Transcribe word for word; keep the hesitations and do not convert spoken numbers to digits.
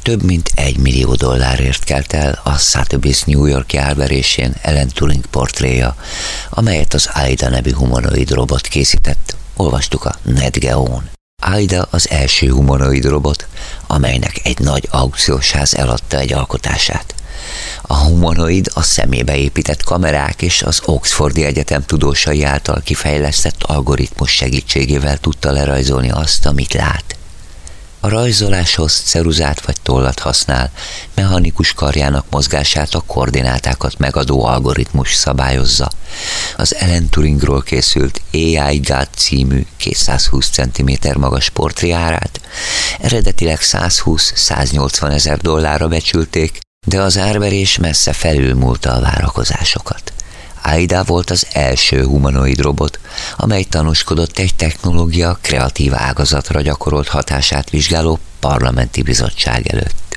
több mint egy millió dollárért kelt el a Sotheby's New York-i árverésén Alan Turing portréja, amelyet az Aida nevű humanoid robot készített, olvastuk a NetGeo-n. Aida az első humanoid robot, amelynek egy nagy aukciós ház eladta egy alkotását. A humanoid a szemébe épített kamerák és az Oxfordi Egyetem tudósai által kifejlesztett algoritmus segítségével tudta lerajzolni azt, amit lát. A rajzoláshoz ceruzát vagy tollat használ, mechanikus karjának mozgását a koordinátákat megadó algoritmus szabályozza. Az Alan Turingról készült á i God című kétszázhúsz centiméter magas portréárát eredetileg százhúsz-száznyolcvan ezer dollárra becsülték, de az árverés messze felülmúlta a várakozásokat. Aida volt az első humanoid robot, amely tanúskodott egy technológia kreatív ágazatra gyakorolt hatását vizsgáló parlamenti bizottság előtt.